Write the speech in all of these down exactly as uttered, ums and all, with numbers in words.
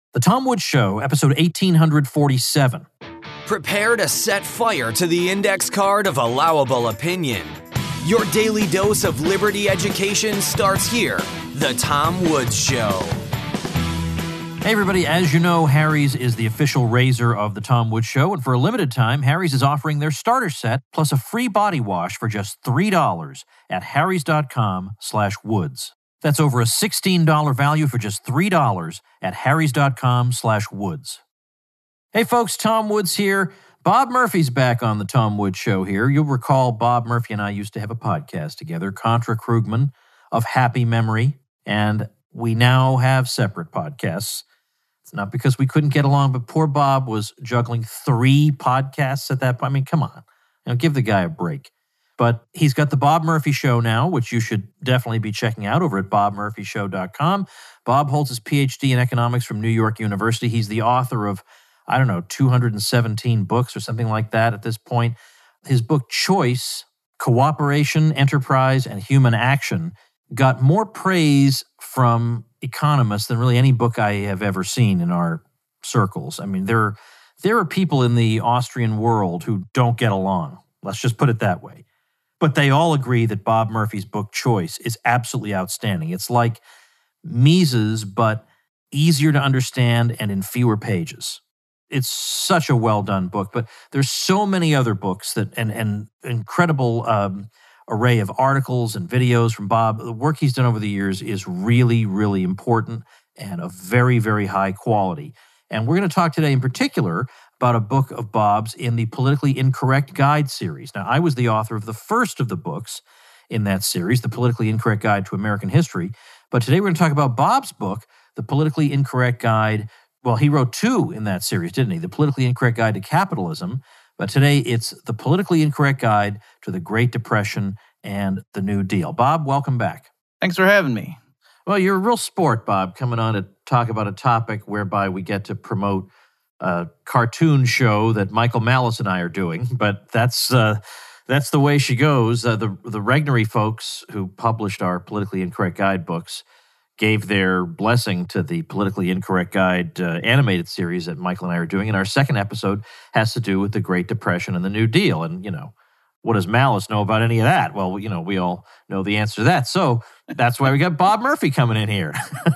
The Tom Woods Show, episode eighteen forty-seven. Prepare to set fire to the index card of allowable opinion. Your daily dose of liberty education starts here. The Tom Woods Show. Hey everybody, as you know, Harry's is the official razor of The Tom Woods Show, and for a limited time, Harry's is offering their starter set plus a free body wash for just three dollars at harrys.com slash woods. That's over a sixteen dollars value for just three dollars at harrys.com slash woods. Hey folks, Tom Woods here. Bob Murphy's back on the Tom Woods Show here. You'll recall Bob Murphy and I used to have a podcast together, Contra Krugman of happy memory, and we now have separate podcasts. It's not because we couldn't get along, but poor Bob was juggling three podcasts at that point. I mean, come on. You know, give the guy a break. But he's got the Bob Murphy Show now, which you should definitely be checking out over at bob murphy show dot com. Bob holds his P H D in economics from New York University. He's the author of, I don't know, two hundred seventeen books or something like that at this point. His book, Choice, Cooperation, Enterprise, and Human Action, got more praise from economists than really any book I have ever seen in our circles. I mean, there, there are people in the Austrian world who don't get along. Let's just put it that way. But they all agree that Bob Murphy's book, Choice, is absolutely outstanding. It's like Mises, but easier to understand and in fewer pages. It's such a well-done book, but there's so many other books that and and incredible um, array of articles and videos from Bob. The work he's done over the years is really, really important and of very, very high quality. And we're going to talk today in particular about a book of Bob's in the Politically Incorrect Guide series. Now, I was the author of the first of the books in that series, The Politically Incorrect Guide to American History. But today we're going to talk about Bob's book, The Politically Incorrect Guide. Well, he wrote two in that series, didn't he? The Politically Incorrect Guide to Capitalism. But today it's The Politically Incorrect Guide to the Great Depression and the New Deal. Bob, welcome back. Thanks for having me. Well, you're a real sport, Bob, coming on to talk about a topic whereby we get to promote a cartoon show that Michael Malice and I are doing, but that's uh, that's the way she goes. Uh, the the Regnery folks who published our Politically Incorrect Guide books gave their blessing to the Politically Incorrect Guide uh, animated series that Michael and I are doing, and our second episode has to do with the Great Depression and the New Deal. And, you know, what does Malice know about any of that? Well, you know, we all know the answer to that. So that's why we got Bob Murphy coming in here.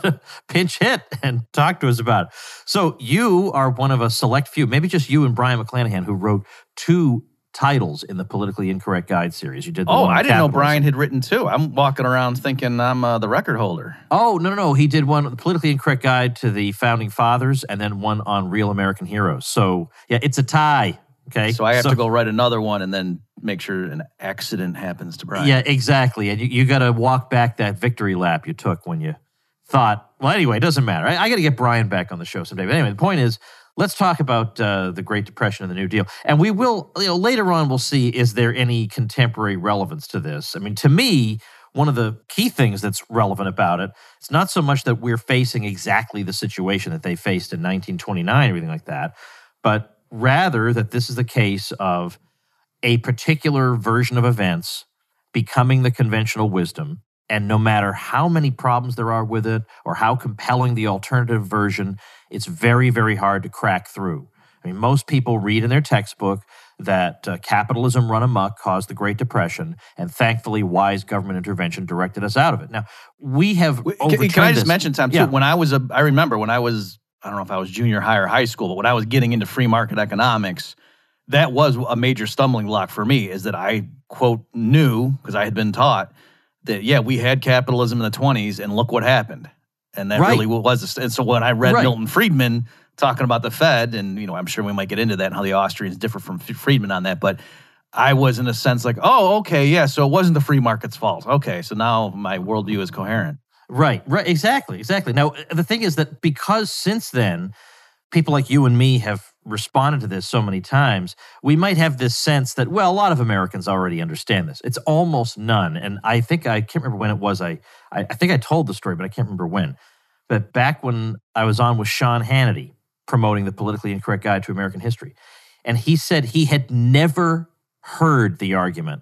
Pinch hit and talk to us about it. So you are one of a select few, maybe just you and Brian McClanahan, who wrote two titles in the Politically Incorrect Guide series. You did. The oh, one on I didn't know capitalism. Brian had written two. I'm walking around thinking I'm uh, the record holder. Oh, no, no, no. He did one, the Politically Incorrect Guide to the Founding Fathers, and then one on Real American Heroes. So, yeah, it's a tie. Okay. So I have so, to go write another one and then make sure an accident happens to Brian. Yeah, exactly. And you, you got to walk back that victory lap you took when you thought, well, anyway, it doesn't matter. I, I got to get Brian back on the show someday. But anyway, the point is, let's talk about uh, the Great Depression and the New Deal. And we will, you know, later on we'll see, is there any contemporary relevance to this? I mean, to me, one of the key things that's relevant about it, it's not so much that we're facing exactly the situation that they faced in nineteen twenty-nine, everything like that, but rather that this is the case of a particular version of events becoming the conventional wisdom, and no matter how many problems there are with it or how compelling the alternative version, it's very, very hard to crack through. I mean, most people read in their textbook that uh, capitalism run amok caused the Great Depression, and thankfully wise government intervention directed us out of it. Now, we have Can, can I just this. mention, Tom, too, yeah. when I was, a, I remember when I was, I don't know if I was junior high or high school, but when I was getting into free market economics, that was a major stumbling block for me, is that I, quote, knew, because I had been taught, that, yeah, we had capitalism in the twenties, and look what happened. And that right. really was. And so when I read right. Milton Friedman talking about the Fed, and, you know, I'm sure we might get into that and how the Austrians differ from Friedman on that, but I was, in a sense, like, oh, okay, yeah, so it wasn't the free market's fault. Okay, so now my worldview is coherent. Right, right, exactly, exactly. Now, the thing is that because since then, people like you and me have responded to this so many times, we might have this sense that, well, a lot of Americans already understand this. It's almost none. And I think, I can't remember when it was, I, I, I think I told the story, but I can't remember when. But back when I was on with Sean Hannity promoting the Politically Incorrect Guide to American History, and he said he had never heard the argument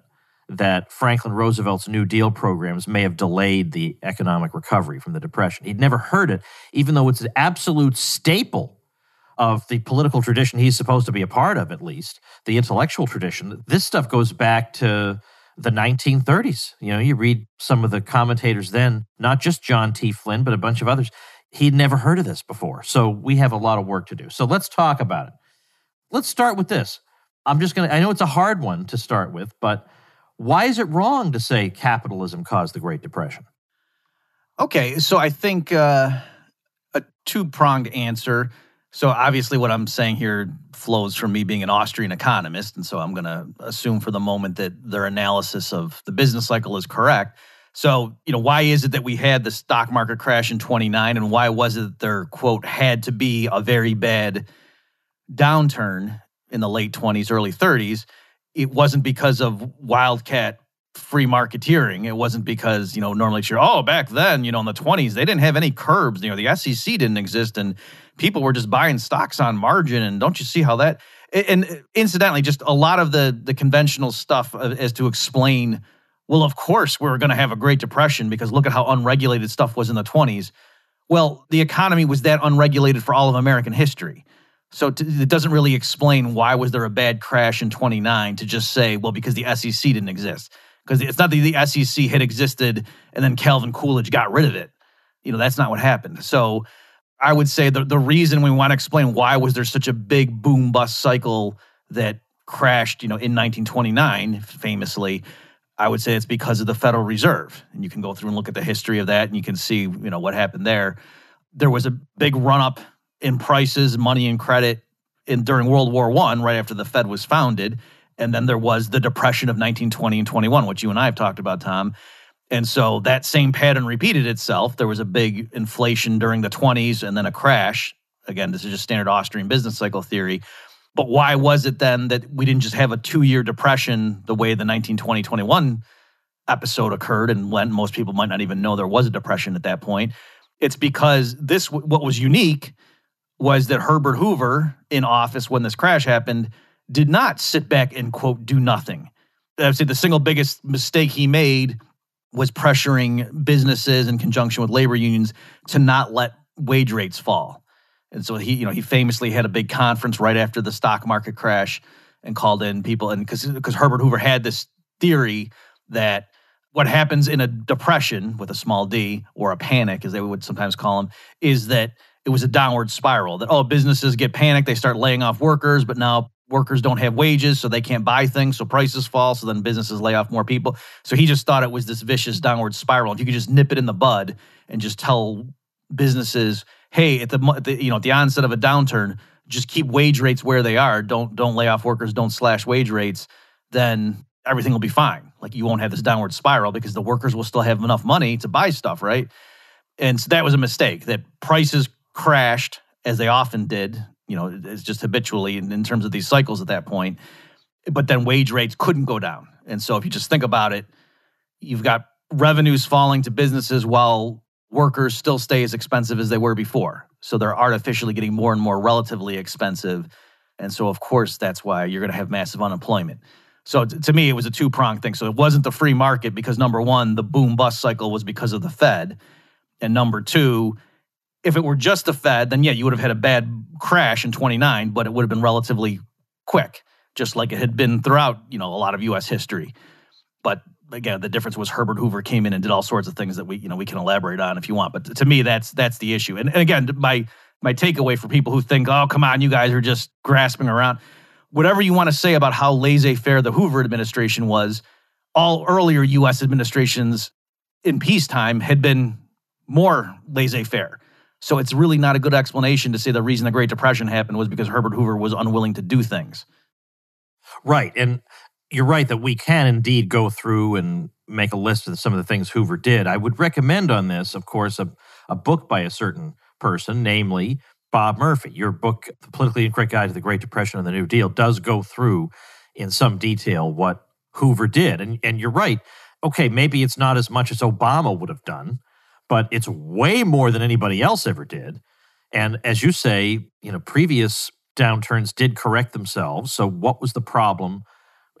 that Franklin Roosevelt's New Deal programs may have delayed the economic recovery from the Depression. He'd never heard it, even though it's an absolute staple of the political tradition he's supposed to be a part of, at least, the intellectual tradition. This stuff goes back to the nineteen thirties. You know, you read some of the commentators then, not just John T. Flynn, but a bunch of others. He'd never heard of this before. So we have a lot of work to do. So let's talk about it. Let's start with this. I'm just going to, I know it's a hard one to start with, but why is it wrong to say capitalism caused the Great Depression? Okay, so I think uh, a two-pronged answer. So obviously what I'm saying here flows from me being an Austrian economist, and so I'm going to assume for the moment that their analysis of the business cycle is correct. So, you know, why is it that we had the stock market crash in twenty-nine, and why was it that there, quote, had to be a very bad downturn in the late twenties, early thirties? It wasn't because of wildcat free marketeering. It wasn't because, you know, normally sure, oh, back then, you know, in the twenties, they didn't have any curbs. You know, the S E C didn't exist, and people were just buying stocks on margin. And don't you see how that, and incidentally, just a lot of the, the conventional stuff as to explain, well, of course, we we're going to have a Great Depression because look at how unregulated stuff was in the twenties. Well, the economy was that unregulated for all of American history. So t- it doesn't really explain why was there a bad crash in twenty-nine to just say, well, because the S E C didn't exist. Because it's not that the S E C had existed and then Calvin Coolidge got rid of it. You know, that's not what happened. So I would say the, the reason we want to explain why was there such a big boom-bust cycle that crashed, you know, in nineteen twenty-nine, famously, I would say it's because of the Federal Reserve. And you can go through and look at the history of that, and you can see, you know, what happened there. There was a big run-up in prices, money and credit in during World War One, right after the Fed was founded. And then there was the Depression of nineteen twenty and twenty-one, which you and I have talked about, Tom. And so that same pattern repeated itself. There was a big inflation during the twenties and then a crash. Again, this is just standard Austrian business cycle theory. But why was it then that we didn't just have a two-year depression the way the nineteen twenty twenty-one episode occurred, and when most people might not even know there was a depression at that point? It's because this, what was unique was that Herbert Hoover, in office when this crash happened, did not sit back and, quote, do nothing. I would say the single biggest mistake he made was pressuring businesses in conjunction with labor unions to not let wage rates fall. And so he, you know, he famously had a big conference right after the stock market crash and called in people. And because because Herbert Hoover had this theory that what happens in a depression with a small d, or a panic, as they would sometimes call them, is that it was a downward spiral. That, oh, businesses get panicked, they start laying off workers, but now workers don't have wages, so they can't buy things, so prices fall, so then businesses lay off more people. So he just thought it was this vicious downward spiral. If you could just nip it in the bud and just tell businesses, hey, at the, at the you know at the onset of a downturn, just keep wage rates where they are. Don't don't lay off workers. Don't slash wage rates. Then everything will be fine. Like, you won't have this downward spiral because the workers will still have enough money to buy stuff, right? And so that was a mistake. That prices crashed, as they often did. You know, it's just habitually in, in terms of these cycles at that point. But then wage rates couldn't go down. And so if you just think about it, you've got revenues falling to businesses while workers still stay as expensive as they were before. So they're artificially getting more and more relatively expensive. And so, of course, that's why you're going to have massive unemployment. So t- to me, it was a two-pronged thing. So it wasn't the free market because, number one, the boom-bust cycle was because of the Fed. And number two, if it were just the Fed, then yeah, you would have had a bad crash in twenty-nine, but it would have been relatively quick, just like it had been throughout, you know, a lot of U S history. But again, the difference was Herbert Hoover came in and did all sorts of things that we, you know, we can elaborate on if you want. But to me, that's that's the issue. And, and again, my my takeaway for people who think, oh, come on, you guys are just grasping around. Whatever you want to say about how laissez-faire the Hoover administration was, all earlier U S administrations in peacetime had been more laissez-faire. So it's really not a good explanation to say the reason the Great Depression happened was because Herbert Hoover was unwilling to do things. Right. And you're right that we can indeed go through and make a list of some of the things Hoover did. I would recommend on this, of course, a, a book by a certain person, namely Bob Murphy. Your book, The Politically Incorrect Guide to the Great Depression and the New Deal, does go through in some detail what Hoover did. And, and you're right. Okay, maybe it's not as much as Obama would have done, but it's way more than anybody else ever did. And as you say, you know, previous downturns did correct themselves. So what was the problem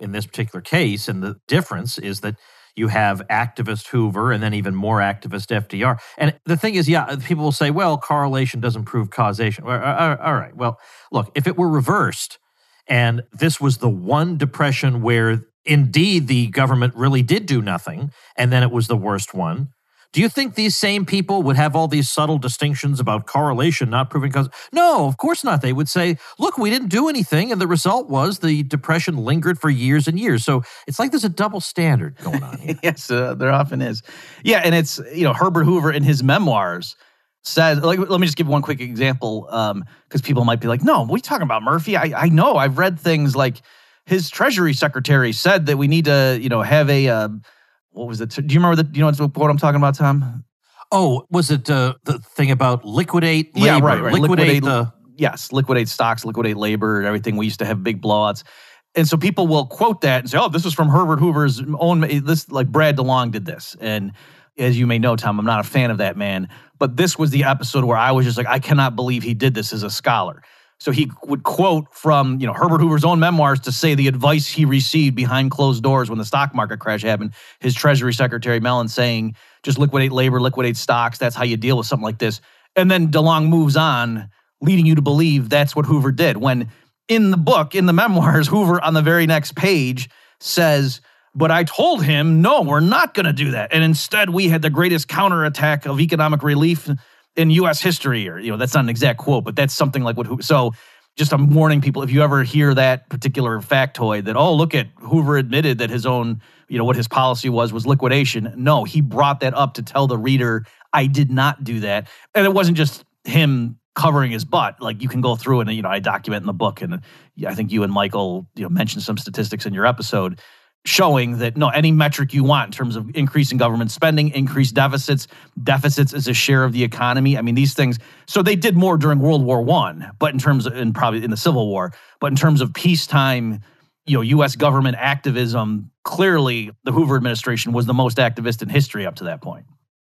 in this particular case. And the difference is that you have activist Hoover and then even more activist F D R. And the thing is, yeah, people will say, well, correlation doesn't prove causation. All right. Well, look, if it were reversed and this was the one depression where indeed the government really did do nothing, and then it was the worst one, do you think these same people would have all these subtle distinctions about correlation not proving cause? No, of course not. They would say, look, we didn't do anything, and the result was the depression lingered for years and years. So it's like there's a double standard going on here. Yes, uh, there often is. Yeah, and it's, you know, Herbert Hoover in his memoirs says, like, let me just give one quick example, um, because people might be like, no, what are you talking about, Murphy? I, I know, I've read things like his Treasury Secretary said that we need to, you know, have a... Uh, What was it? Do you remember the, you know what I'm talking about, Tom? Oh, was it uh, the thing about liquidate labor? Yeah, right, right. Liquidate, liquidate the... Yes, liquidate stocks, liquidate labor and everything. We used to have big blowouts. And so people will quote that and say, oh, this was from Herbert Hoover's own, this, like Brad DeLong did this. And as you may know, Tom, I'm not a fan of that man. But this was the episode where I was just like, I cannot believe he did this as a scholar. So he would quote from, you know, Herbert Hoover's own memoirs to say the advice he received behind closed doors when the stock market crash happened. His Treasury Secretary Mellon saying, just liquidate labor, liquidate stocks. That's how you deal with something like this. And then DeLong moves on, leading you to believe that's what Hoover did. When in the book, in the memoirs, Hoover on the very next page says, but I told him, no, we're not going to do that. And instead, we had the greatest counterattack of economic relief in U S history, or, you know, that's not an exact quote, but that's something like what Hoover. So just I'm warning people, if you ever hear that particular factoid that, oh, look at Hoover admitted that his own, you know, what his policy was, was liquidation. No, he brought that up to tell the reader, I did not do that. And it wasn't just him covering his butt. Like, you can go through it and, you know, I document in the book. And I think you and Michael, you know, mentioned some statistics in your episode showing that, no, any metric you want in terms of increasing government spending, increased deficits, deficits as a share of the economy. I mean, these things, so they did more during World War One, but in terms of, and probably in the Civil War, but in terms of peacetime, you know, U S government activism, clearly the Hoover administration was the most activist in history up to that point.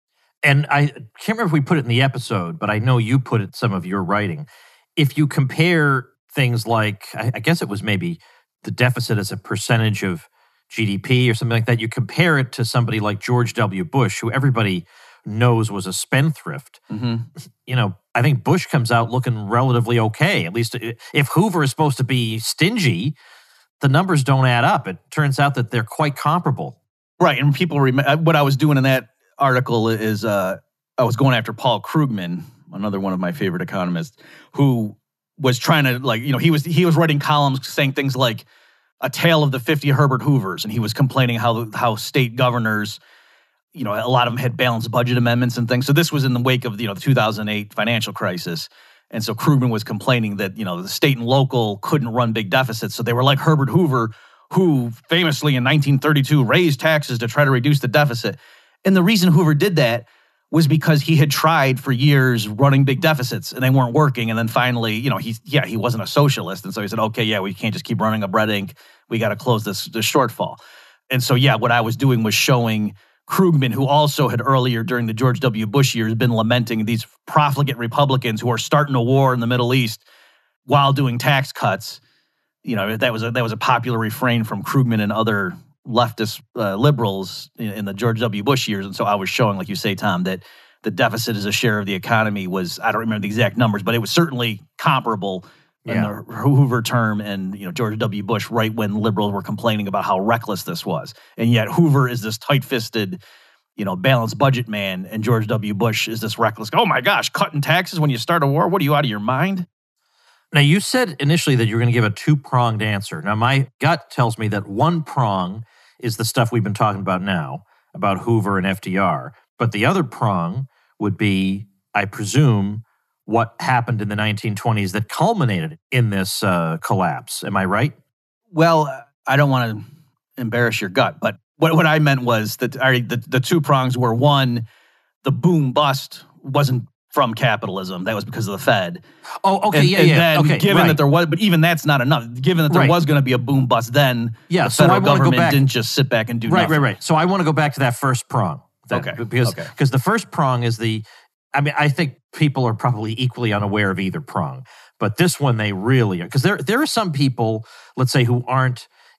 And I can't remember if we put it in the episode, but I know you put it in some of your writing. If you compare things like, I, I guess it was maybe the deficit as a percentage of G D P or something like that, you compare it to somebody like George W. Bush, who everybody knows was a spendthrift. Mm-hmm. You know, I think Bush comes out looking relatively okay. At least if Hoover is supposed to be stingy, the numbers don't add up. It turns out that they're quite comparable. Right, and people remember what I was doing in that article is uh, I was going after Paul Krugman, another one of my favorite economists, who was trying to, like, you know, he was he was writing columns saying things like a tale of the fifty Herbert Hoovers, and he was complaining how how state governors, you know, a lot of them had balanced budget amendments and things. So this was in the wake of, you know, the two thousand eight financial crisis. And so Krugman was complaining that, you know, the state and local couldn't run big deficits. So they were like Herbert Hoover, who famously in nineteen thirty-two raised taxes to try to reduce the deficit. And the reason Hoover did that was because he had tried for years running big deficits and they weren't working. And then finally, you know, he, yeah, he wasn't a socialist. And so he said, okay, yeah, we can't just keep running a bread ink. We got to close this, this shortfall. And so, yeah, what I was doing was showing Krugman, who also had earlier during the George W. Bush years been lamenting these profligate Republicans who are starting a war in the Middle East while doing tax cuts. You know, that was a, that was a popular refrain from Krugman and other leftist uh, liberals in, in the George W. Bush years. And so I was showing, like you say, Tom, that the deficit as a share of the economy was, I don't remember the exact numbers, but it was certainly comparable in yeah. the Hoover term and, you know, George W. Bush, right when liberals were complaining about how reckless this was. And yet Hoover is this tight-fisted, you know, balanced budget man, and George W. Bush is this reckless, oh my gosh, cutting taxes when you start a war? What are you, out of your mind? Now, you said initially that you were going to give a two-pronged answer. Now, my gut tells me that one prong is the stuff we've been talking about now, about Hoover and F D R. But the other prong would be, I presume, what happened in the nineteen twenties that culminated in this uh, collapse. Am I right? Well, I don't want to embarrass your gut, but what, what I meant was that uh, the, the two prongs were, one, the boom-bust wasn't from capitalism. That was because of the Fed. Oh, okay, and, yeah, and yeah. then okay, given right. that there was, but even that's not enough. Given that there right. was going to be a boom bust, then yeah, the so federal I wanna government go back, didn't just sit back and do right, nothing. Right, right, right. So I want to go back to that first prong. That, okay. Because okay. because the first prong is the, I mean, I think people are probably equally unaware of either prong, but this one they really are. Because there there are some people, let's say, who aren't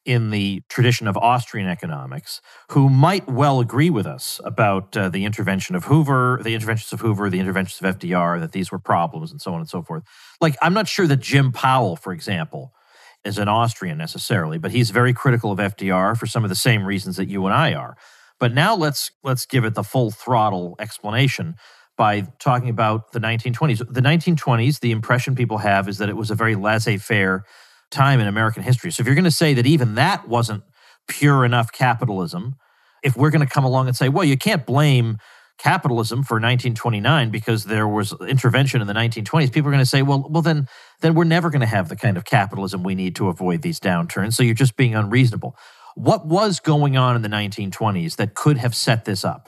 in the tradition of Austrian economics who might well agree with us about uh, the intervention of Hoover, the interventions of Hoover, the interventions of F D R, that these were problems and so on and so forth. Like, I'm not sure that Jim Powell, for example, is an Austrian necessarily, but he's very critical of F D R for some of the same reasons that you and I are. But now let's let's give it the full throttle explanation by talking about the nineteen twenties. The nineteen twenties, the impression people have is that it was a very laissez-faire time in American history. So if you're going to say that even that wasn't pure enough capitalism, if we're going to come along and say, well, you can't blame capitalism for nineteen twenty-nine because there was intervention in the nineteen twenties, people are going to say, well, well then, then we're never going to have the kind of capitalism we need to avoid these downturns. So you're just being unreasonable. What was going on in the nineteen twenties that could have set this up?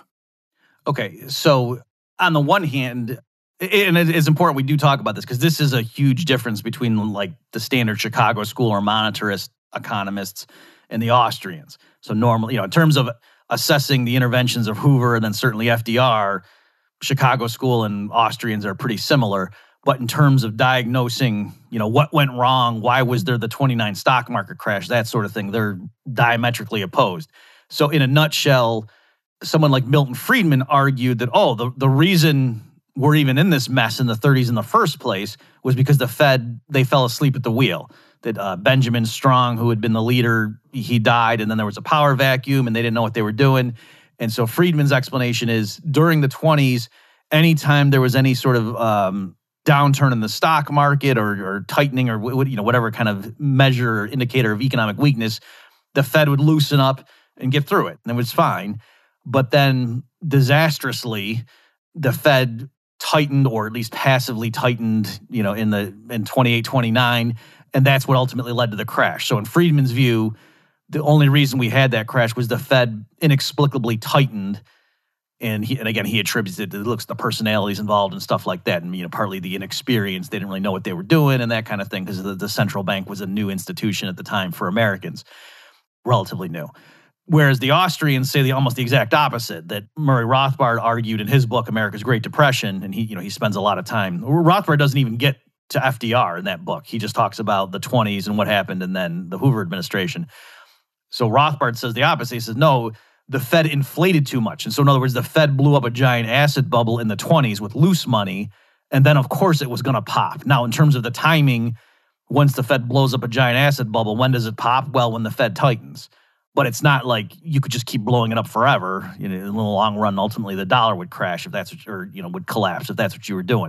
Okay, so on the one hand, and it's important we do talk about this because this is a huge difference between like the standard Chicago school or monetarist economists and the Austrians. So normally, you know, in terms of assessing the interventions of Hoover and then certainly F D R, Chicago school and Austrians are pretty similar. But in terms of diagnosing, you know, what went wrong, why was there the twenty-nine stock market crash, that sort of thing, they're diametrically opposed. So in a nutshell, someone like Milton Friedman argued that, oh, the, the reason we're even in this mess in the thirties in the first place was because the Fed, they fell asleep at the wheel. That uh, Benjamin Strong, who had been the leader, he died, and then there was a power vacuum, and they didn't know what they were doing. And so Friedman's explanation is during the twenties, anytime there was any sort of um, downturn in the stock market or, or tightening or you know whatever kind of measure or indicator of economic weakness, the Fed would loosen up and get through it, and it was fine. But then disastrously, the Fed tightened, or at least passively tightened, you know, in the in twenty-eight, twenty-nine, and that's what ultimately led to the crash. So in Friedman's view, the only reason we had that crash was the Fed inexplicably tightened. And he, and again, he attributes it to looks the personalities involved and stuff like that, and you know, partly the inexperience. They didn't really know what they were doing and that kind of thing because the, the central bank was a new institution at the time for Americans, relatively new. Whereas the Austrians say the almost the exact opposite. That Murray Rothbard argued in his book America's Great Depression, and he you know he spends a lot of time. Rothbard doesn't even get to F D R in that book. He just talks about the twenties and what happened, and then the Hoover administration. So Rothbard says the opposite. He says no. The Fed inflated too much. And so in other words, the Fed blew up a giant asset bubble in the twenties with loose money, and then of course it was going to pop. Now, in terms of the timing, once the Fed blows up a giant asset bubble, when does it pop? Well, when the Fed tightens. But it's not like you could just keep blowing it up forever. You know, in the long run, ultimately the dollar would crash if that's what, or you know, would collapse if that's what you were doing.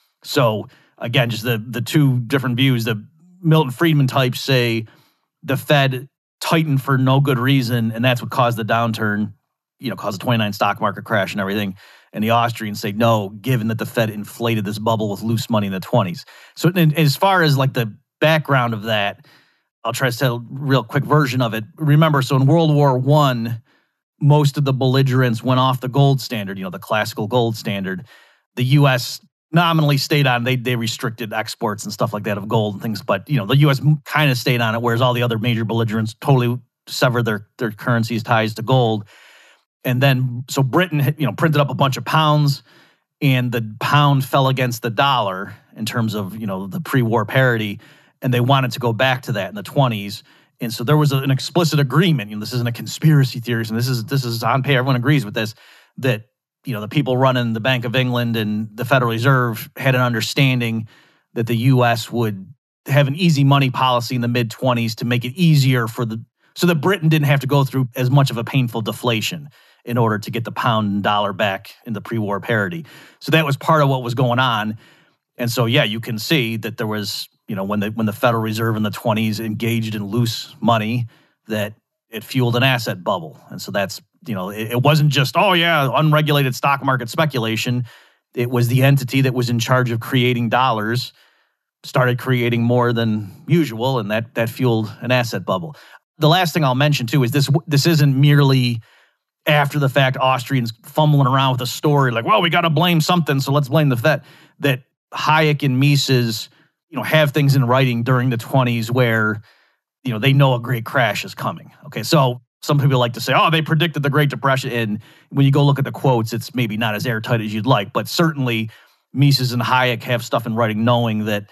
So again, just the the two different views. The Milton Friedman types say the Fed tightened for no good reason, and that's what caused the downturn, you know, caused the twenty-nine stock market crash and everything. And the Austrians say, no, given that the Fed inflated this bubble with loose money in the twenties. So as far as like the background of that, I'll try to tell a real quick version of it. Remember, so in World War One, most of the belligerents went off the gold standard, you know, the classical gold standard. The U S nominally stayed on, they they restricted exports and stuff like that of gold and things, but you know, the U S kind of stayed on it, whereas all the other major belligerents totally severed their, their currency's ties to gold. And then, so Britain, you know, printed up a bunch of pounds, and the pound fell against the dollar in terms of, you know, the pre-war parity, and they wanted to go back to that in the twenties. And so there was an explicit agreement, you know, this isn't a conspiracy theory, and this is this is on paper, everyone agrees with this, that you know, the people running the Bank of England and the Federal Reserve had an understanding that the U S would have an easy money policy in the mid-twenties to make it easier for the, so that Britain didn't have to go through as much of a painful deflation in order to get the pound and dollar back in the pre-war parity. So that was part of what was going on. And so, yeah, you can see that there was, you know, when the, when the Federal Reserve in the twenties engaged in loose money, that it fueled an asset bubble. And so that's, you know, it, it wasn't just, oh yeah, unregulated stock market speculation. It was the entity that was in charge of creating dollars, started creating more than usual, and that that fueled an asset bubble. The last thing I'll mention too is this this isn't merely after the fact Austrians fumbling around with a story like, well, we got to blame something, so let's blame the Fed. That Hayek and Mises, you know, have things in writing during the twenties where, you know, they know a great crash is coming. Okay, so some people like to say, oh, they predicted the Great Depression. And when you go look at the quotes, it's maybe not as airtight as you'd like, but certainly Mises and Hayek have stuff in writing knowing that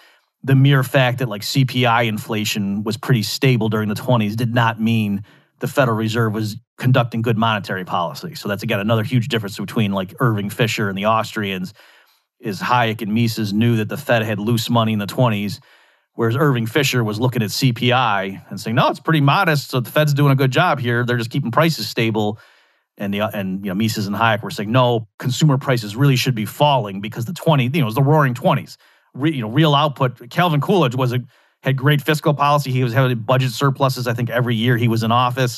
the mere fact that like C P I inflation was pretty stable during the twenties did not mean the Federal Reserve was conducting good monetary policy. So that's, again, another huge difference between like Irving Fisher and the Austrians, is Hayek and Mises knew that the Fed had loose money in the twenties, whereas Irving Fisher was looking at C P I and saying, no, it's pretty modest, so the Fed's doing a good job here. They're just keeping prices stable. And the and you know Mises and Hayek were saying, no, consumer prices really should be falling because the twenties, you know, it was the roaring twenties. Re, you know, real output. Calvin Coolidge was a had great fiscal policy. He was having budget surpluses, I think, every year he was in office.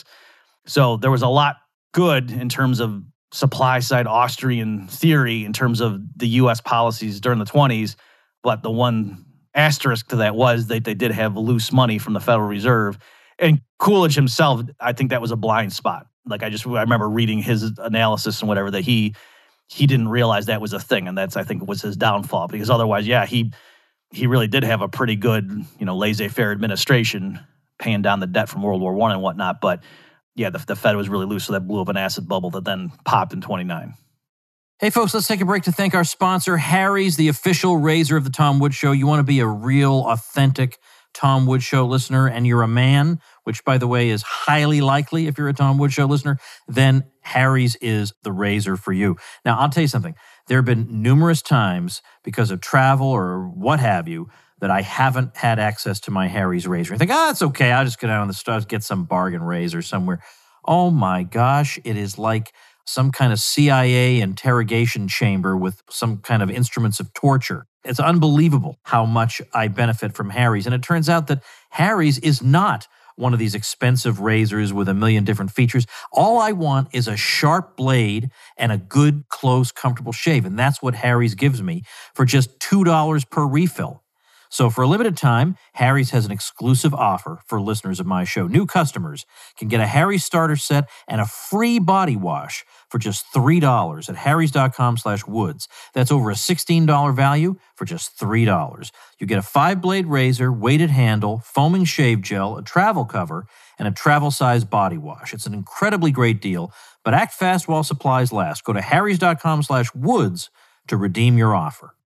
So there was a lot good in terms of supply side Austrian theory in terms of the U S policies during the twenties. But the one asterisk to that was that they did have loose money from the Federal Reserve. And Coolidge himself, I think that was a blind spot. Like I just, I remember reading his analysis and whatever, that he he didn't realize that was a thing. And that's, I think, was his downfall. Because otherwise, yeah, he he really did have a pretty good, you know, laissez-faire administration, paying down the debt from World War One and whatnot. But yeah, the, the Fed was really loose, so that blew up an asset bubble that then popped in twenty-nine. Hey, folks, let's take a break to thank our sponsor, Harry's, the official razor of the Tom Woods Show. You want to be a real, authentic Tom Woods Show listener, and you're a man, which, by the way, is highly likely if you're a Tom Woods Show listener, then Harry's is the razor for you. Now, I'll tell you something. There have been numerous times, because of travel or what have you, that I haven't had access to my Harry's razor. I think, ah, oh, it's okay. I'll just go down on the store, get some bargain razor somewhere. Oh my gosh, it is like some kind of C I A interrogation chamber with some kind of instruments of torture. It's unbelievable how much I benefit from Harry's. And it turns out that Harry's is not one of these expensive razors with a million different features. All I want is a sharp blade and a good, close, comfortable shave. And that's what Harry's gives me for just two dollars per refill. So for a limited time, Harry's has an exclusive offer for listeners of my show. New customers can get a Harry's starter set and a free body wash for just three dollars at harrys.com slash woods. That's over a sixteen dollars value for just three dollars. You get a five-blade razor, weighted handle, foaming shave gel, a travel cover, and a travel-size body wash. It's an incredibly great deal, but act fast while supplies last. Go to harrys.com slash woods to redeem your offer.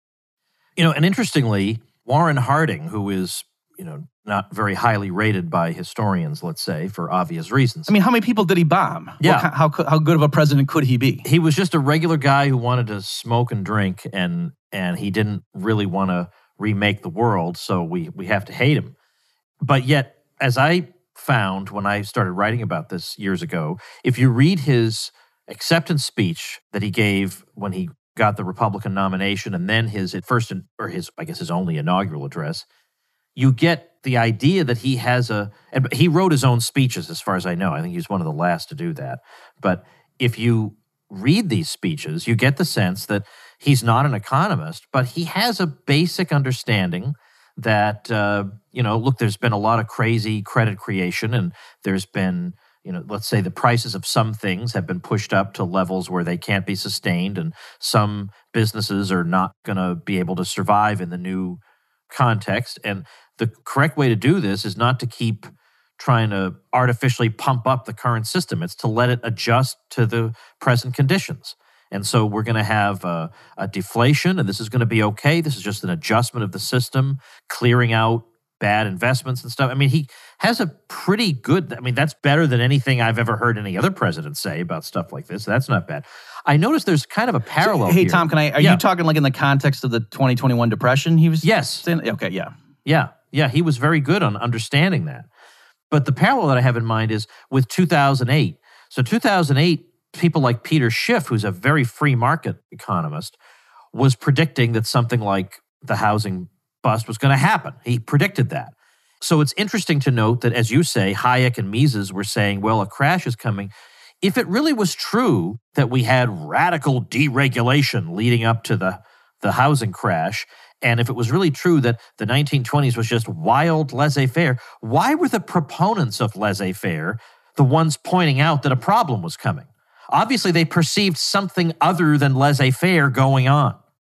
You know, and interestingly, Warren Harding, who is, you know, not very highly rated by historians, let's say, for obvious reasons. I mean, how many people did he bomb? Yeah. What, how, how good of a president could he be? He was just a regular guy who wanted to smoke and drink, and and he didn't really want to remake the world, so we we have to hate him. But yet, as I found when I started writing about this years ago, if you read his acceptance speech that he gave when he got the Republican nomination, and then his at first, or his, I guess his only inaugural address, you get the idea that he has a, and he wrote his own speeches as far as I know. I think he was one of the last to do that. But if you read these speeches, you get the sense that he's not an economist, but he has a basic understanding that, uh, you know, look, there's been a lot of crazy credit creation, and there's been, you know, let's say the prices of some things have been pushed up to levels where they can't be sustained, and some businesses are not going to be able to survive in the new context. And the correct way to do this is not to keep trying to artificially pump up the current system. It's to let it adjust to the present conditions. And so we're going to have a, a deflation, and this is going to be okay. This is just an adjustment of the system, clearing out bad investments and stuff. I mean, he has a pretty good, I mean, that's better than anything I've ever heard any other president say about stuff like this. That's not bad. I noticed there's kind of a parallel so, hey, here. Tom, can I, are yeah. you talking like in the context of the twenty twenty-one depression he was Yes. saying? Okay, yeah. Yeah, yeah, he was very good on understanding that. But the parallel that I have in mind is with two thousand eight. So two thousand eight, people like Peter Schiff, who's a very free market economist, was predicting that something like the housing bust was going to happen. He predicted that. So it's interesting to note that, as you say, Hayek and Mises were saying, well, a crash is coming. If it really was true that we had radical deregulation leading up to the, the housing crash, and if it was really true that the nineteen twenties was just wild laissez-faire, why were the proponents of laissez-faire the ones pointing out that a problem was coming? Obviously, they perceived something other than laissez-faire going on.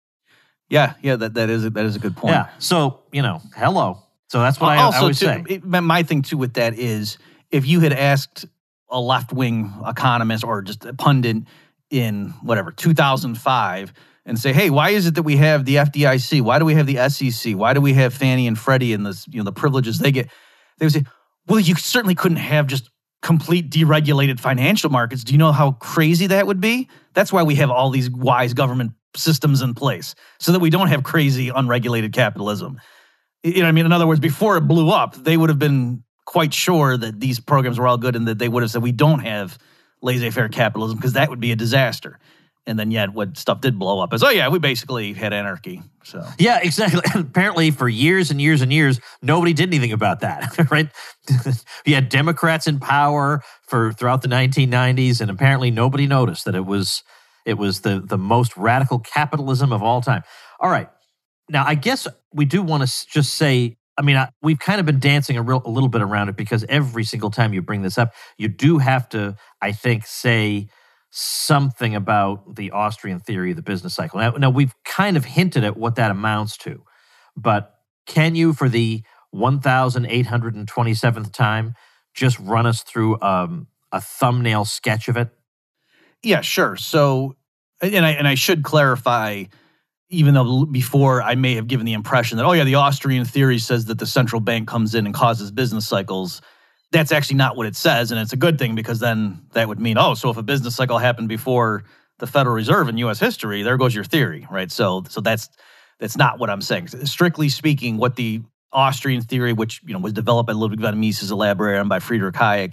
Yeah, yeah, that, that is a, that is a good point. Yeah, so, you know, hello. So that's what I, also, I always too, say. It, my thing, too, with that is if you had asked a left-wing economist or just a pundit in, whatever, two thousand five, and say, hey, why is it that we have the F D I C? Why do we have the S E C? Why do we have Fannie and Freddie and the, you know, the privileges they get? They would say, well, you certainly couldn't have just complete deregulated financial markets. Do you know how crazy that would be? That's why we have all these wise government systems in place, so that we don't have crazy unregulated capitalism. You know what I mean? In other words, before it blew up, they would have been quite sure that these programs were all good and that they would have said, we don't have laissez-faire capitalism because that would be a disaster. And then yet what stuff did blow up is, oh yeah, we basically had anarchy. So yeah, exactly. Apparently for years and years and years, nobody did anything about that, right? You had Democrats in power for throughout the nineteen nineties, and apparently nobody noticed that it was it was the, the most radical capitalism of all time. All right. Now, I guess we do want to just say, I mean, I, we've kind of been dancing a, real, a little bit around it because every single time you bring this up, you do have to, I think, say something about the Austrian theory of the business cycle. Now, now, we've kind of hinted at what that amounts to, but can you, for the one thousand eight hundred twenty-seventh time, just run us through um, a thumbnail sketch of it? Yeah, sure. So, and I and I should clarify, even though before I may have given the impression that, oh yeah, the Austrian theory says that the central bank comes in and causes business cycles. That's actually not what it says, and it's a good thing because then that would mean, oh, so if a business cycle happened before the Federal Reserve in U S history, there goes your theory, right? So, so that's that's not what I'm saying. Strictly speaking, what the Austrian theory, which you know was developed by Ludwig von Mises, elaborated on by Friedrich Hayek,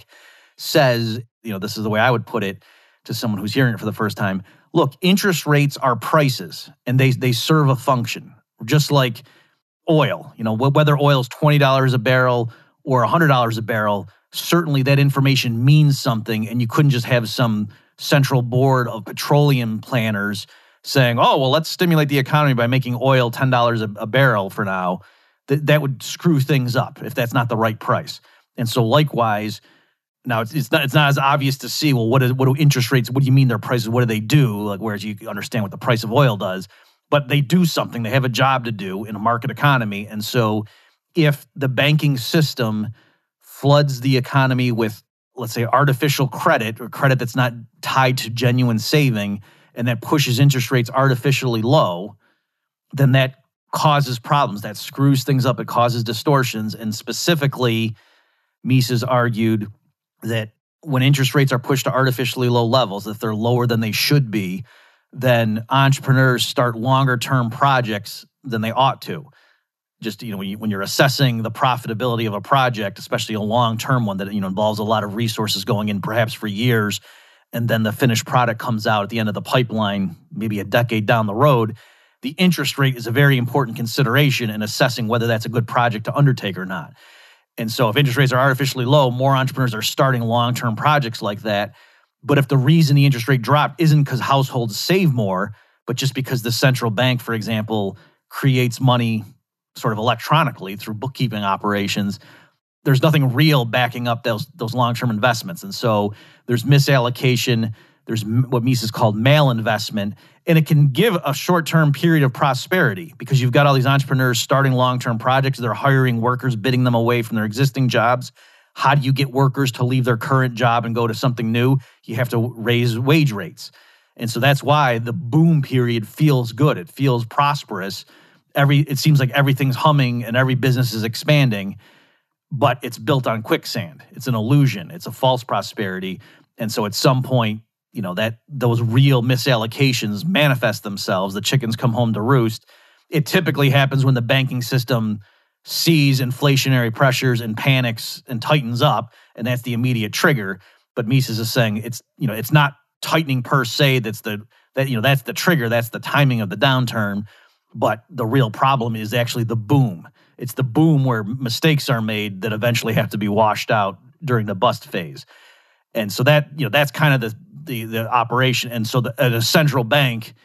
says, you know, this is the way I would put it to someone who's hearing it for the first time. Look, interest rates are prices, and they they serve a function, just like oil. You know, whether oil is twenty dollars a barrel or one hundred dollars a barrel, certainly that information means something, and you couldn't just have some central board of petroleum planners saying, oh, well, let's stimulate the economy by making oil ten dollars a, a barrel for now. That, that would screw things up if that's not the right price. And so likewise, now it's, it's not it's not as obvious to see, well, what, is, what do interest rates, what do you mean their prices, what do they do? Like, whereas you understand what the price of oil does. But they do something. They have a job to do in a market economy. And so if the banking system floods the economy with, let's say, artificial credit or credit that's not tied to genuine saving, and that pushes interest rates artificially low, then that causes problems. That screws things up. It causes distortions. And specifically, Mises argued that when interest rates are pushed to artificially low levels, if they're lower than they should be, then entrepreneurs start longer-term projects than they ought to. Just, you know, when, you, when you're assessing the profitability of a project, especially a long-term one that, you know, involves a lot of resources going in perhaps for years, and then the finished product comes out at the end of the pipeline, maybe a decade down the road, the interest rate is a very important consideration in assessing whether that's a good project to undertake or not. And so if interest rates are artificially low, more entrepreneurs are starting long-term projects like that. But if the reason the interest rate dropped isn't because households save more, but just because the central bank, for example, creates money sort of electronically through bookkeeping operations, there's nothing real backing up those those long-term investments. And so there's misallocation, there's what Mises called malinvestment, and it can give a short-term period of prosperity because you've got all these entrepreneurs starting long-term projects, they're hiring workers, bidding them away from their existing jobs. How do you get workers to leave their current job and go to something new? You have to raise wage rates. And so that's why the boom period feels good. It feels prosperous. Every it seems like everything's humming and every business is expanding, but it's built on quicksand. It's an illusion. It's a false prosperity. And so at some point, you know, that those real misallocations manifest themselves. The chickens come home to roost. It typically happens when the banking system sees inflationary pressures and panics and tightens up, and that's the immediate trigger. But Mises is saying it's, you know, it's not tightening per se. That's the that you know that's the trigger. That's the timing of the downturn. But the real problem is actually the boom. It's the boom where mistakes are made that eventually have to be washed out during the bust phase. And so that, you know, that's kind of the the, the operation. And so the, a central bank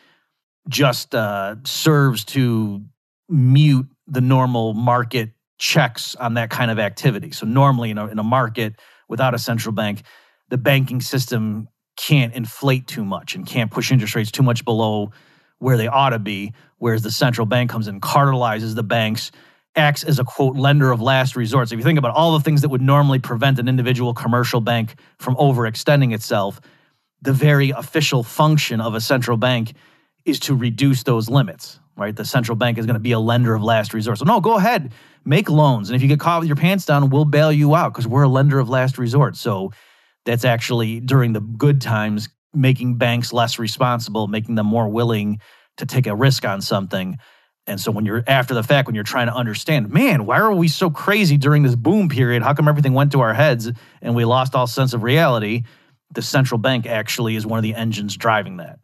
just uh, serves to mute the normal market checks on that kind of activity. So normally in a, in a market without a central bank, the banking system can't inflate too much and can't push interest rates too much below where they ought to be, whereas the central bank comes in, cartelizes the banks, acts as a, quote, lender of last resort. So if you think about all the things that would normally prevent an individual commercial bank from overextending itself, the very official function of a central bank is to reduce those limits, right? The central bank is going to be a lender of last resort. So no, go ahead, make loans. And if you get caught with your pants down, we'll bail you out because we're a lender of last resort. So that's actually, during the good times, making banks less responsible, making them more willing to take a risk on something. And so when you're after the fact, when you're trying to understand, man, why are we so crazy during this boom period? How come everything went to our heads and we lost all sense of reality? The central bank actually is one of the engines driving that.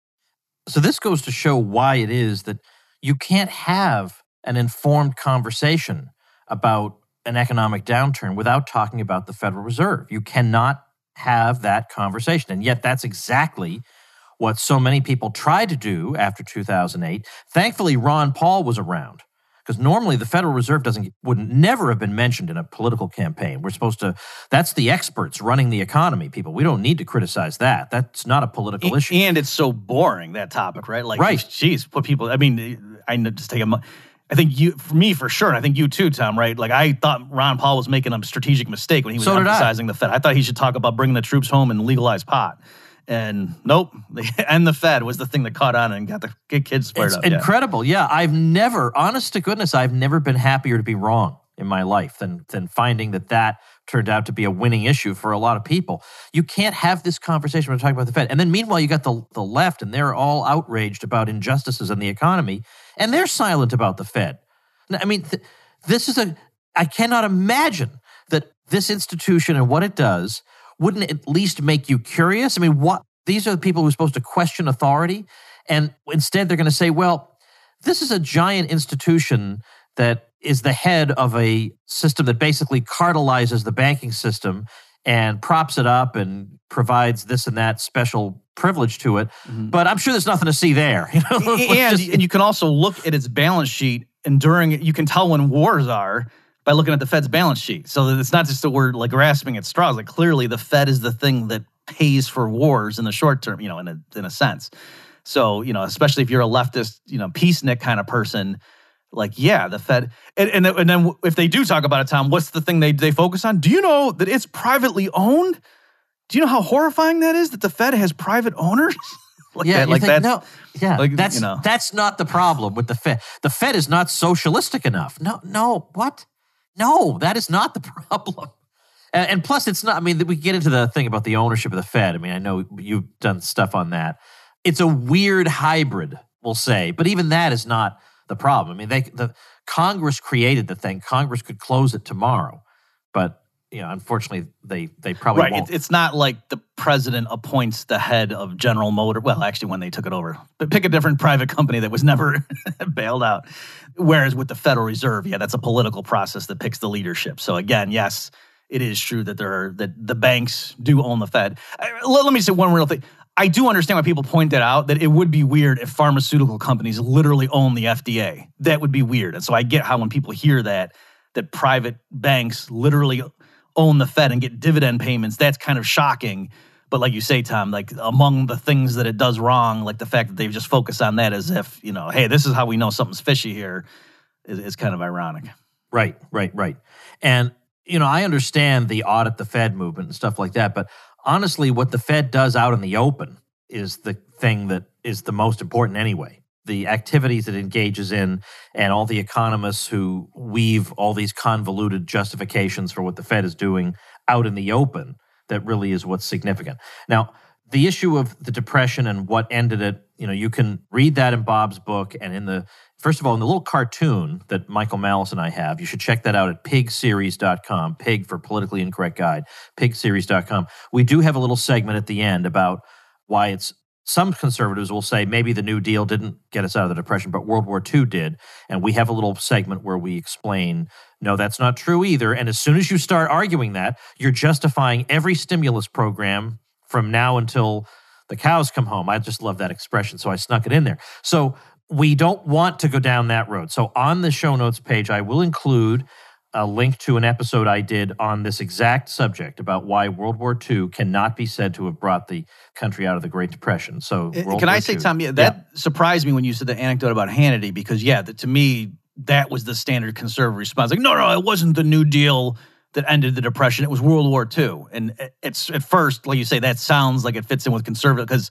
So this goes to show why it is that you can't have an informed conversation about an economic downturn without talking about the Federal Reserve. You cannot have that conversation. And yet that's exactly what so many people tried to do after two thousand eight. Thankfully, Ron Paul was around, because normally the Federal Reserve doesn't wouldn't never have been mentioned in a political campaign. We're supposed to, that's the experts running the economy, people. We don't need to criticize that. That's not a political and, issue. And it's so boring, that topic, right? Like, right. Geez, put people, I mean, I just take a, I think you, for me, for sure, and I think you too, Tom, right? Like, I thought Ron Paul was making a strategic mistake when he was so emphasizing the Fed. I thought he should talk about bringing the troops home and legalize pot. And nope, and the Fed was the thing that caught on and got the get kids fired it's up. It's incredible. Yeah. yeah, I've never, honest to goodness, I've never been happier to be wrong in my life than than finding that that turned out to be a winning issue for a lot of people. You can't have this conversation when we're talking about the Fed. And then meanwhile, you got the, the left, and they're all outraged about injustices in the economy, and they're silent about the Fed. I mean, th- this is a, I cannot imagine that this institution and what it does wouldn't at least make you curious? I mean, what these are the people who are supposed to question authority, and instead they're going to say, well, this is a giant institution that is the head of a system that basically cartelizes the banking system and props it up and provides this and that special privilege to it. Mm-hmm. But I'm sure there's nothing to see there. You know? and, just, and you can also look at its balance sheet, and during you can tell when wars are by looking at the Fed's balance sheet. So that it's not just that we're like grasping at straws. Like, clearly the Fed is the thing that pays for wars in the short term, you know, in a in a sense. So, you know, especially if you're a leftist, you know, peacenik kind of person, like, yeah, the Fed. And, and, and then if they do talk about it, Tom, what's the thing they, they focus on? Do you know that it's privately owned? Do you know how horrifying that is, that the Fed has private owners? like yeah, that, like think, that's, no, yeah, like, that's, you know. that's not the problem with the Fed. The Fed is not socialistic enough. No, no, what? No, that is not the problem. And, and plus, it's not, I mean, we get into the thing about the ownership of the Fed. I mean, I know you've done stuff on that. It's a weird hybrid, we'll say, but even that is not the problem. I mean, they, the Congress created the thing. Congress could close it tomorrow, but you know, unfortunately, they they probably right. won't. It's not like the president appoints the head of General Motors. Well, actually, when they took it over, but pick a different private company that was never bailed out. Whereas with the Federal Reserve, yeah, that's a political process that picks the leadership. So again, yes, it is true that there are that the banks do own the Fed. Let, let me say one real thing. I do understand why people point that out, that it would be weird if pharmaceutical companies literally own the F D A. That would be weird. And so I get how when people hear that, that private banks literally own the Fed and get dividend payments, that's kind of shocking. But like you say, Tom, like among the things that it does wrong, like the fact that they've just focused on that as if, you know, hey, this is how we know something's fishy here, is, is kind of ironic. Right, right, right. And, you know, I understand the audit the Fed movement and stuff like that, but honestly, what the Fed does out in the open is the thing that is the most important anyway. The activities it engages in and all the economists who weave all these convoluted justifications for what the Fed is doing out in the open, that really is what's significant. Now, the issue of the Depression and what ended it, you know, you can read that in Bob's book, and in the, first of all, in the little cartoon that Michael Malice and I have, you should check that out at pig series dot com, pig for politically incorrect guide, pig series dot com. We do have a little segment at the end about why it's, some conservatives will say maybe the New Deal didn't get us out of the Depression, but World War Two did. And we have a little segment where we explain, no, that's not true either. And as soon as you start arguing that, you're justifying every stimulus program from now until the cows come home. I just love that expression, so I snuck it in there. So we don't want to go down that road. So on the show notes page, I will include a link to an episode I did on this exact subject about why World War Two cannot be said to have brought the country out of the Great Depression. So World Can War I say, Two. Tom, yeah, that yeah. surprised me when you said the anecdote about Hannity, because, yeah, that, to me, that was the standard conservative response. Like, no, no, it wasn't the New Deal that ended the Depression. It was World War Two. And it's at first, like you say, that sounds like it fits in with conservative, because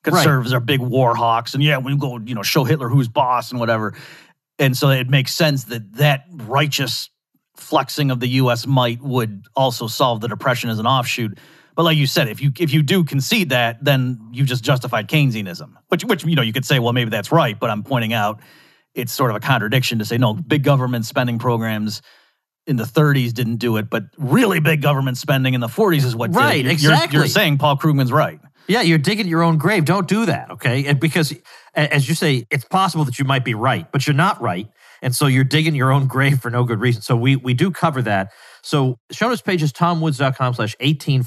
Conservatives right. are big war hawks, and yeah, we go, you know, show Hitler who's boss and whatever. And so it makes sense that that righteous flexing of the U S might would also solve the Depression as an offshoot. But like you said, if you if you do concede that, then you just justified Keynesianism, which which you know you could say, well, maybe that's right. But I'm pointing out it's sort of a contradiction to say no, big government spending programs in the thirties didn't do it, but really big government spending in the forties is what did. Right, You're, exactly. You're saying Paul Krugman's right. Yeah, you're digging your own grave. Don't do that, okay? And because, as you say, it's possible that you might be right, but you're not right. And so you're digging your own grave for no good reason. So we we do cover that. So show notes page is tomwoods.com slash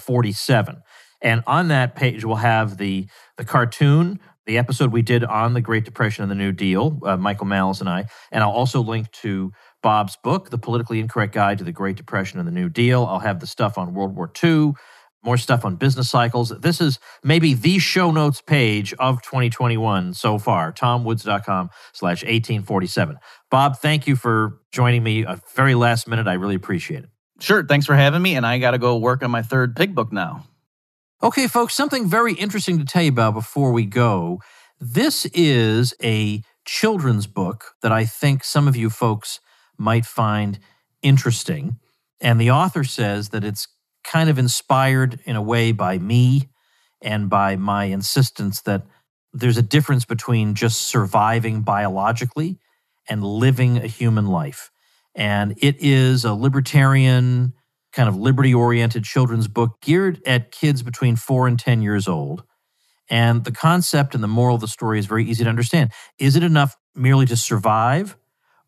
1847. And on that page, we'll have the, the cartoon, the episode we did on the Great Depression and the New Deal, uh, Michael Malice and I. And I'll also link to Bob's book, The Politically Incorrect Guide to the Great Depression and the New Deal. I'll have the stuff on World War Two, more stuff on business cycles. This is maybe the show notes page of twenty twenty-one so far, tomwoods.com slash 1847. Bob, thank you for joining me a very last minute. I really appreciate it. Sure. Thanks for having me. And I got to go work on my third pig book now. Okay, folks, something very interesting to tell you about before we go. This is a children's book that I think some of you folks might find interesting. And the author says that it's kind of inspired in a way by me and by my insistence that there's a difference between just surviving biologically and living a human life. And it is a libertarian, kind of liberty-oriented children's book geared at kids between four and ten years old. And the concept and the moral of the story is very easy to understand. Is it enough merely to survive,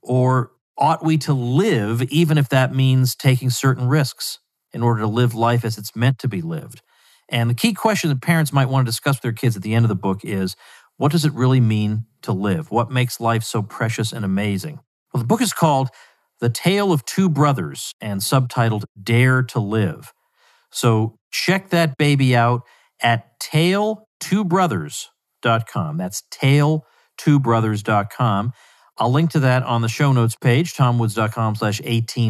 or ought we to live even if that means taking certain risks in order to live life as it's meant to be lived? And the key question that parents might want to discuss with their kids at the end of the book is, what does it really mean to live? What makes life so precious and amazing? Well, the book is called The Tale of Two Brothers and subtitled Dare to Live. So check that baby out at tale two brothers dot com. That's tale two brothers dot com. I'll link to that on the show notes page, tomwoods.com slash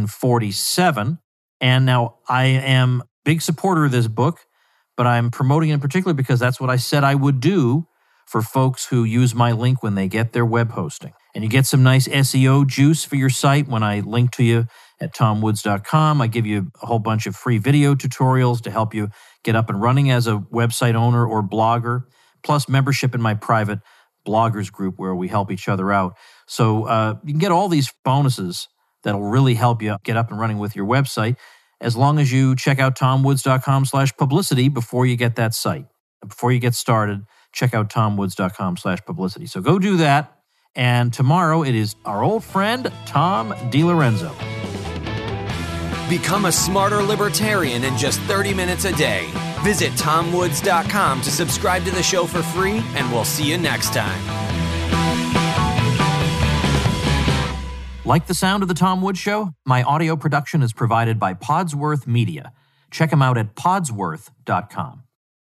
1847. And now I am a big supporter of this book, but I'm promoting it in particular because that's what I said I would do for folks who use my link when they get their web hosting. And you get some nice S E O juice for your site when I link to you at tom woods dot com. I give you a whole bunch of free video tutorials to help you get up and running as a website owner or blogger, plus membership in my private bloggers group where we help each other out. So uh, you can get all these bonuses that'll really help you get up and running with your website as long as you check out tomwoods.com slash publicity before you get that site. Before you get started, check out tomwoods.com slash publicity. So go do that. And tomorrow it is our old friend, Tom DiLorenzo. Become a smarter libertarian in just thirty minutes a day. Visit tom woods dot com to subscribe to the show for free, and we'll see you next time. Like the sound of The Tom Woods Show? My audio production is provided by Podsworth Media. Check them out at podsworth dot com.